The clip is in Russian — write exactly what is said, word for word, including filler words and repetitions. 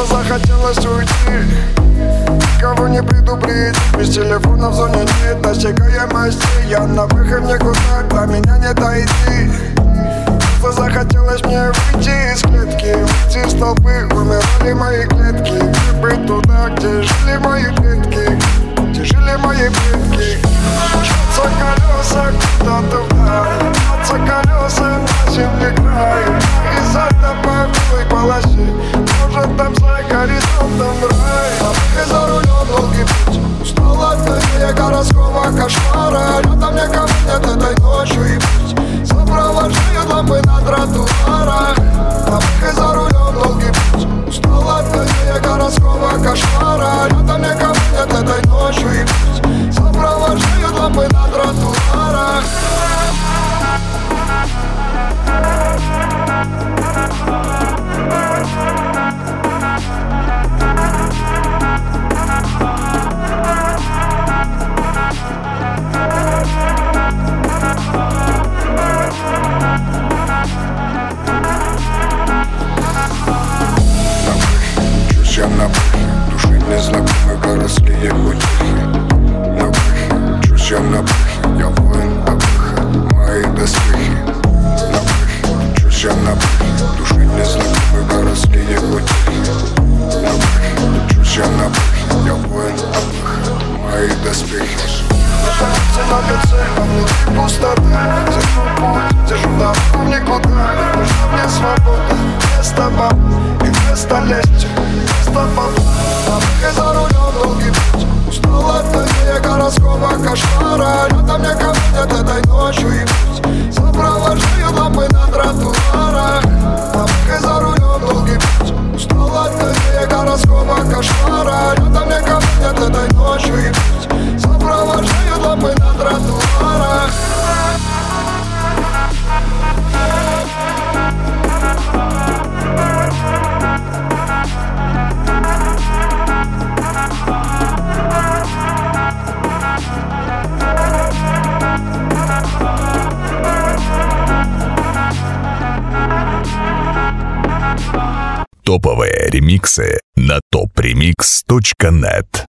захотелось уйти, никого не предупредить. Без телефона в зоне нет достигаемости. Я на выход никуда, до меня не дойти. Просто захотелось мне выйти из клетки, выйти из толпы, умирали мои клетки. Быть туда, где жили мои предки, где жили мои предки. Мчатся колеса куда-то вдаль, мчатся колеса на земле край. Из-за по белой полосе, может там за горизонтом рай. А мы за рулем долгий путь, устал от доверия городского кошмара. Летом никого нет этой ночью и путь сопровождают лампы на тротуарах. А мы за рулем долгий путь, устал от доверия городского кошмара. Летом никого нет этой ночью и путь сопровождают лампы на тротуарах. Я на выхе, души незнакомые городские утехи. На выхе, чусь я на выхе, я воин на выход, мои доспехи. На выхе, чусь я на выхе, души незнакомые городские утехи. На выхе, чусь я на выхе, я воин на выход, мои доспехи. На лице, а внутри пустота. Держу путь, держу дорогу в никуда. Нужна мне свобода, вместо баб и вместо лести, вместо баб. А мы за рулем долгий путь, устал от доверия городского кошмара. Летом никого нет этой ночью и путь сопровождают лампы на тротуарах. А мы за рулем долгий путь, устал от доверия городского кошмара. Летом никого нет этой ночью и путь сопровождают лампы на тротуарах. Топовые ремиксы на топ ремикс точка нет.